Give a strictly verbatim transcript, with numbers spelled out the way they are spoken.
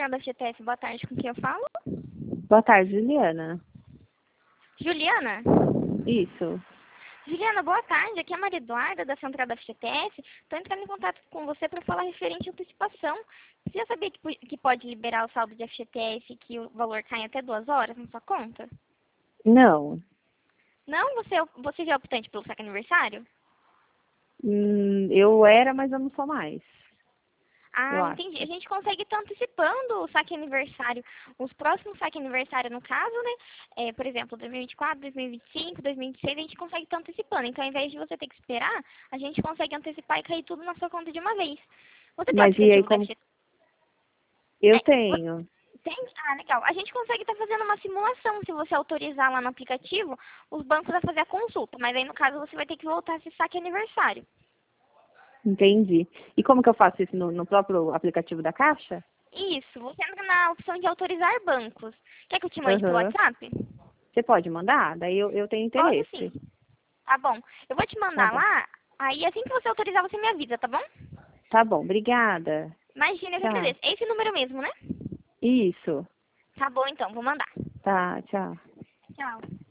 Central da F G T S, boa tarde, com quem eu falo? Boa tarde, Juliana. Juliana? Isso. Juliana, boa tarde, aqui é a Maria Eduarda, da Central da F G T S. Estou entrando em contato com você para falar referente à antecipação. Você já sabia que, po- que pode liberar o saldo de F G T S e que o valor cai em até duas horas na sua conta? Não. Não? Você, é o- você já é optante pelo saque aniversário? Hum, eu era, mas eu não sou mais. Ah, Eu entendi. acho. A gente consegue estar antecipando o saque aniversário. Os próximos saque aniversário, no caso, né? É, por exemplo, dois mil e vinte e quatro, dois mil e vinte e cinco, dois mil e vinte e seis, a gente consegue estar antecipando. Então, ao invés de você ter que esperar, a gente consegue antecipar e cair tudo na sua conta de uma vez. Você tem o Mas e aí, aplicativo da como... F G T? Eu É, vo- tenho. tem? Ah, legal. A gente consegue estar fazendo uma simulação. Se você autorizar lá no aplicativo, os bancos a fazer a consulta. Mas aí, no caso, você vai ter que voltar esse saque aniversário. Entendi. E como que eu faço isso no, no próprio aplicativo da Caixa? Isso. Você entra na opção de autorizar bancos. Quer que eu te mande pelo Aham. WhatsApp? Você pode mandar? Daí eu, eu tenho Posso sim. interesse. Tá bom. Eu vou te Tá mandar bom. lá, aí assim que você autorizar, você me avisa, tá bom? Tá bom, obrigada. Imagina, eu que Tchau. agradeço. É esse número mesmo, né? Isso. Tá bom, então, vou mandar. Tá, tchau. Tchau.